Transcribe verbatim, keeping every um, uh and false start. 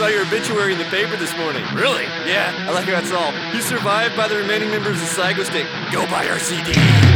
your obituary in the paper this morning. Really? Yeah, I like how that's all. You survived by the remaining members of Psycho Stick. Go buy our C D.